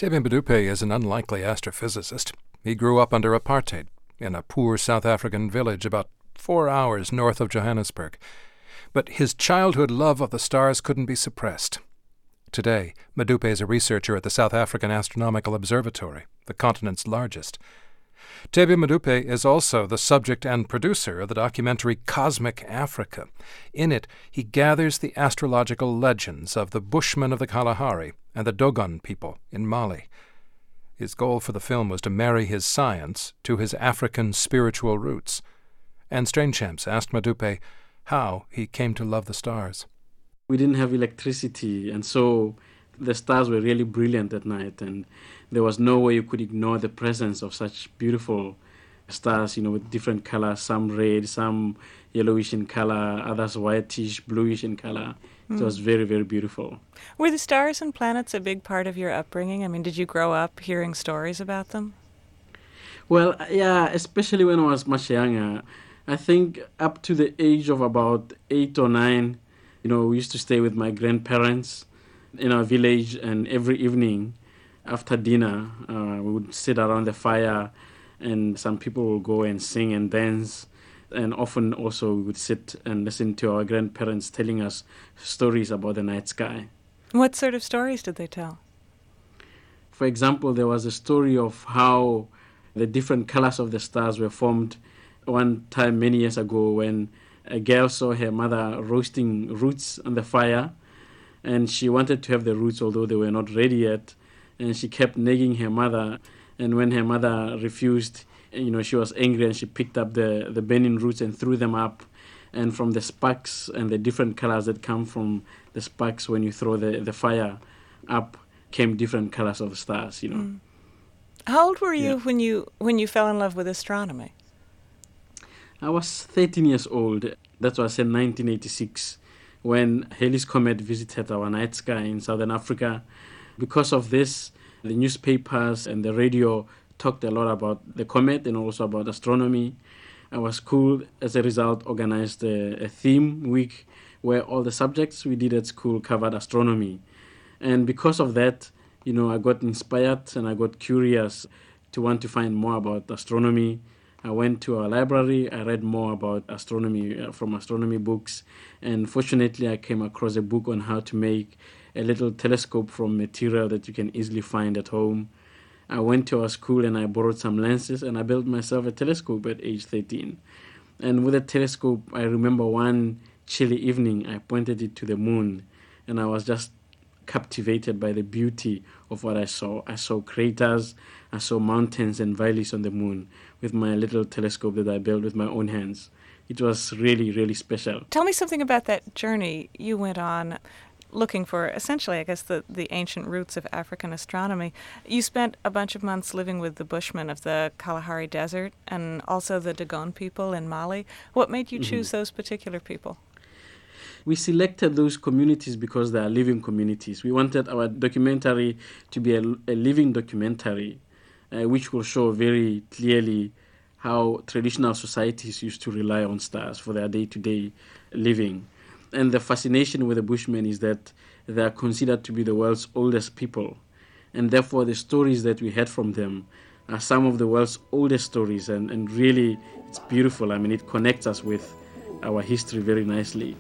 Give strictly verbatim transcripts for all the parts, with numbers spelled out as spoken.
Thebe Madupe is an unlikely astrophysicist. He grew up under apartheid in a poor South African village about four hours north of Johannesburg. But his childhood love of the stars couldn't be suppressed. Today, Madupe is a researcher at the South African Astronomical Observatory, the continent's largest. Thebe Madupe is also the subject and producer of the documentary Cosmic Africa. In it, he gathers the astrological legends of the Bushmen of the Kalahari and the Dogon people in Mali. His goal for the film was to marry his science to his African spiritual roots. And Strainchamps asked Madupe how he came to love the stars. We didn't have electricity, and so the stars were really brilliant at night, and there was no way you could ignore the presence of such beautiful stars, you know, with different colors, some red, some yellowish in color, others whitish, bluish in color. Mm. So it was very, very beautiful. Were the stars and planets a big part of your upbringing? I mean, did you grow up hearing stories about them? Well, yeah, especially when I was much younger. I think up to the age of about eight or nine, you know, we used to stay with my grandparents in our village, and every evening after dinner, uh, we would sit around the fire, and some people would go and sing and dance. And often also we would sit and listen to our grandparents telling us stories about the night sky. What sort of stories did they tell? For example, there was a story of how the different colors of the stars were formed one time many years ago when a girl saw her mother roasting roots on the fire, and she wanted to have the roots although they were not ready yet, and she kept nagging her mother, and when her mother refused, you know, she was angry, and she picked up the, the burning roots and threw them up, and from the sparks and the different colors that come from the sparks when you throw the, the fire up came different colors of stars, you know. Mm. How old were you yeah. when you when you fell in love with astronomy? I was thirteen years old. That was in nineteen eighty-six when Halley's Comet visited our night sky in southern Africa. Because of this, the newspapers and the radio talked a lot about the comet and also about astronomy. Our school, as a result, organized a, a theme week where all the subjects we did at school covered astronomy. And because of that, you know, I got inspired and I got curious to want to find more about astronomy. I went to our library, I read more about astronomy uh, from astronomy books, and fortunately I came across a book on how to make a little telescope from material that you can easily find at home. I went to our school and I borrowed some lenses and I built myself a telescope at age thirteen. And with a telescope, I remember one chilly evening, I pointed it to the moon and I was just captivated by the beauty of what I saw. I saw craters, I saw mountains and valleys on the moon with my little telescope that I built with my own hands. It was really, really special. Tell me something about that journey you went on looking for, essentially, I guess, the, the ancient roots of African astronomy. You spent a bunch of months living with the Bushmen of the Kalahari Desert and also the Dogon people in Mali. What made you choose mm-hmm. those particular people? We selected those communities because they are living communities. We wanted our documentary to be a, a living documentary, uh, which will show very clearly how traditional societies used to rely on stars for their day-to-day living. And the fascination with the Bushmen is that they are considered to be the world's oldest people. And therefore, the stories that we had from them are some of the world's oldest stories. And, and really, it's beautiful. I mean, it connects us with our history very nicely.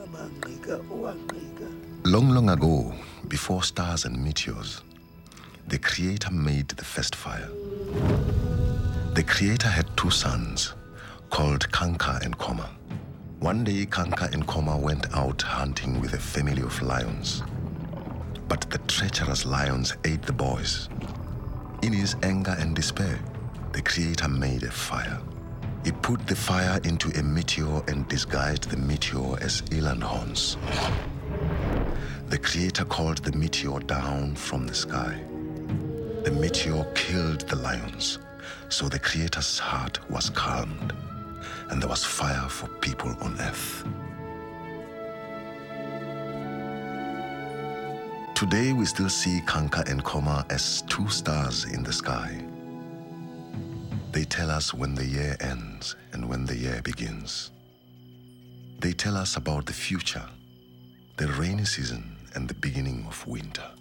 Long, long ago, before stars and meteors, the Creator made the first fire. The Creator had two sons called Kanka and Koma. One day, Kanka and Koma went out hunting with a family of lions. But the treacherous lions ate the boys. In his anger and despair, the Creator made a fire. He put the fire into a meteor and disguised the meteor as eland horns. The Creator called the meteor down from the sky. The meteor killed the lions, so the Creator's heart was calmed, and there was fire for people on earth. Today we still see Kanka and Koma as two stars in the sky. They tell us when the year ends and when the year begins. They tell us about the future, the rainy season and the beginning of winter.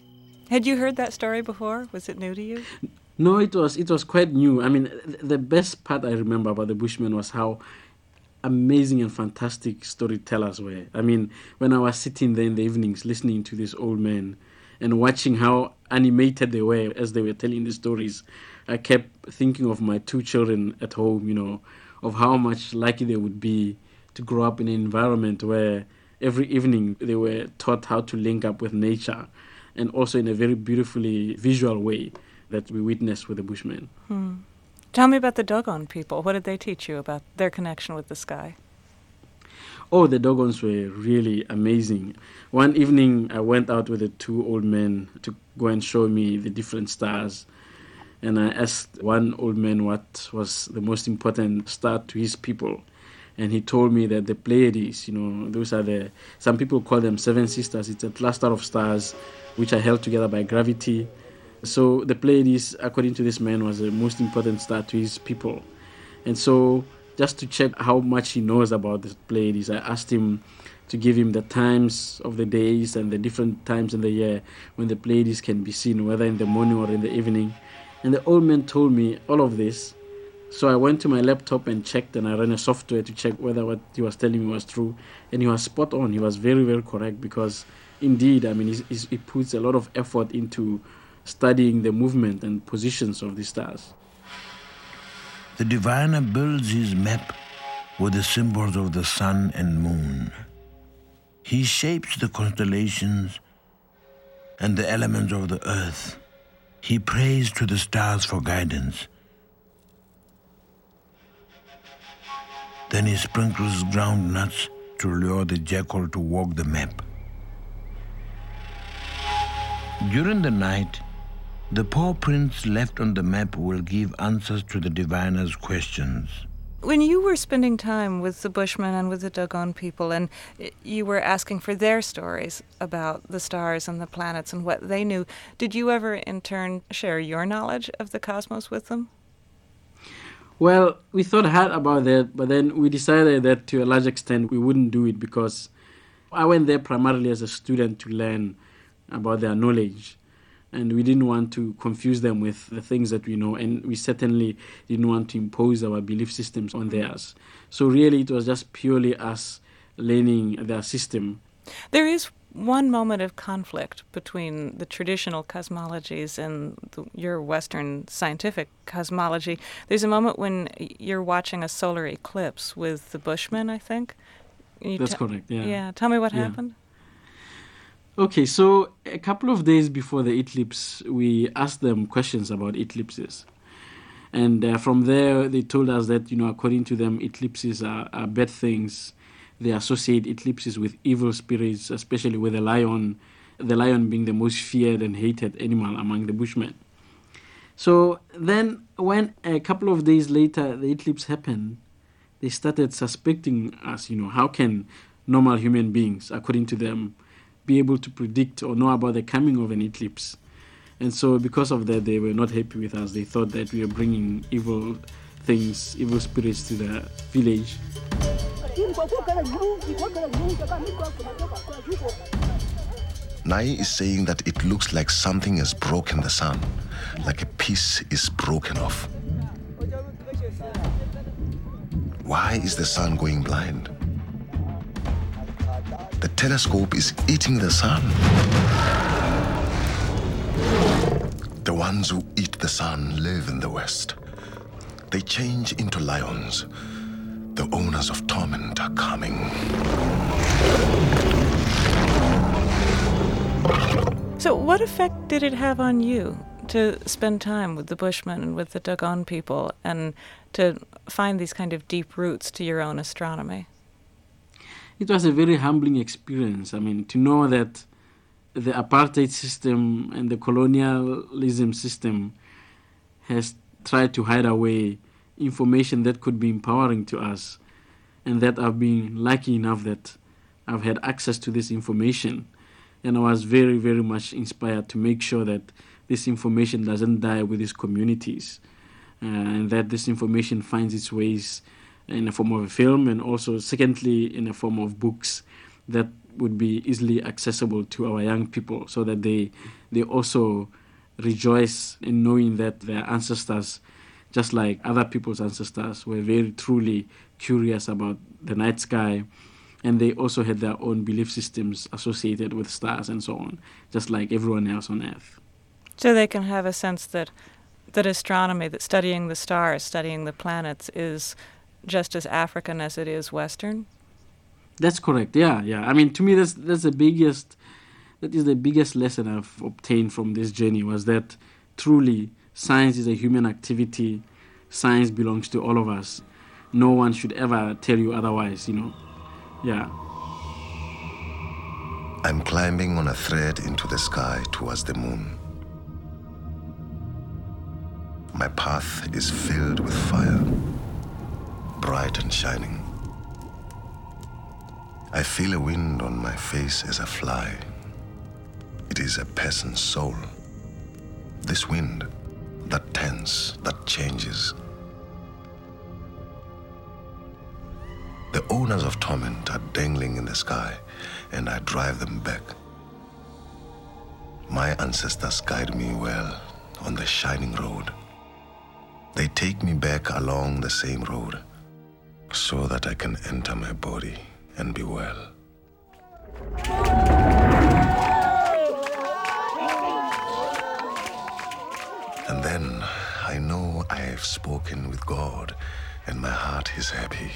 Had you heard that story before? Was it new to you? No, it was it was quite new. I mean, th- the best part I remember about the Bushmen was how amazing and fantastic storytellers were. I mean, when I was sitting there in the evenings listening to these old men and watching how animated they were as they were telling the stories, I kept thinking of my two children at home, you know, of how much lucky they would be to grow up in an environment where every evening they were taught how to link up with nature, and also in a very beautifully visual way that we witnessed with the Bushmen. Hmm. Tell me about the Dogon people. What did they teach you about their connection with the sky? Oh, the Dogons were really amazing. One evening I went out with the two old men to go and show me the different stars. And I asked one old man what was the most important star to his people. And he told me that the Pleiades, you know, those are the, some people call them seven sisters. It's a cluster of stars which are held together by gravity. So the Pleiades, according to this man, was the most important star to his people. And so just to check how much he knows about the Pleiades, I asked him to give him the times of the days and the different times in the year when the Pleiades can be seen, whether in the morning or in the evening. And the old man told me all of this. So I went to my laptop and checked, and I ran a software to check whether what he was telling me was true. And he was spot on. He was very, very correct, because indeed, I mean, he's, he's, he puts a lot of effort into studying the movement and positions of the stars. The diviner builds his map with the symbols of the sun and moon. He shapes the constellations and the elements of the earth. He prays to the stars for guidance. Then he sprinkles ground nuts to lure the jackal to walk the map. During the night, the paw prints left on the map will give answers to the diviner's questions. When you were spending time with the Bushmen and with the Dogon people, and you were asking for their stories about the stars and the planets and what they knew, did you ever in turn share your knowledge of the cosmos with them? Well, we thought hard about that, but then we decided that to a large extent we wouldn't do it, because I went there primarily as a student to learn about their knowledge. And we didn't want to confuse them with the things that we know, and we certainly didn't want to impose our belief systems on theirs. So really it was just purely us learning their system. There is one moment of conflict between the traditional cosmologies and the, your Western scientific cosmology. There's a moment when you're watching a solar eclipse with the Bushmen, I think. You That's t- correct, yeah. Yeah, tell me what yeah. happened. Okay, so a couple of days before the eclipse, we asked them questions about eclipses. And uh, from there, they told us that, you know, according to them, eclipses are, are bad things. They associate eclipses with evil spirits, especially with the lion, the lion being the most feared and hated animal among the Bushmen. So then when a couple of days later the eclipse happened, they started suspecting us, you know, how can normal human beings, according to them, be able to predict or know about the coming of an eclipse? And so because of that, they were not happy with us. They thought that we were bringing evil things, evil spirits to the village. Nai is saying that it looks like something has broken the sun, like a piece is broken off. Why is the sun going blind? The telescope is eating the sun. The ones who eat the sun live in the West. They change into lions. The owners of torment are coming. So what effect did it have on you to spend time with the Bushmen and with the Dogon people and to find these kind of deep roots to your own astronomy? It was a very humbling experience. I mean, to know that the apartheid system and the colonialism system has tried to hide away information that could be empowering to us, and that I've been lucky enough that I've had access to this information. And I was very, very much inspired to make sure that this information doesn't die with these communities, uh, and that this information finds its ways in the form of a film, and also, secondly, in the form of books that would be easily accessible to our young people, so that they they also rejoice in knowing that their ancestors, just like other people's ancestors, were very truly curious about the night sky, and they also had their own belief systems associated with stars and so on, just like everyone else on Earth. So they can have a sense that that astronomy, that studying the stars, studying the planets, is just as African as it is Western? That's correct, yeah, yeah. I mean, to me, that's that's the biggest, that is the biggest lesson I've obtained from this journey, was that truly science is a human activity. Science belongs to all of us. No one should ever tell you otherwise, you know. Yeah. I'm climbing on a thread into the sky towards the moon. My path is filled with fire, bright and shining. I feel a wind on my face as I fly. It is a peasant's soul. This wind that tends, that changes. The owners of torment are dangling in the sky, and I drive them back. My ancestors guide me well on the shining road. They take me back along the same road, so that I can enter my body and be well. And then I know I have spoken with God, and my heart is happy.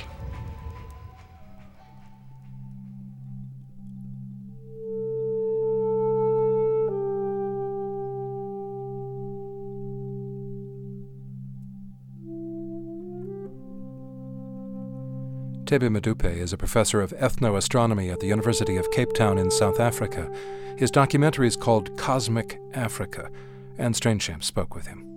Thebe Madupe is a professor of ethnoastronomy at the University of Cape Town in South Africa. His documentary is called Cosmic Africa, and Strainchamp spoke with him.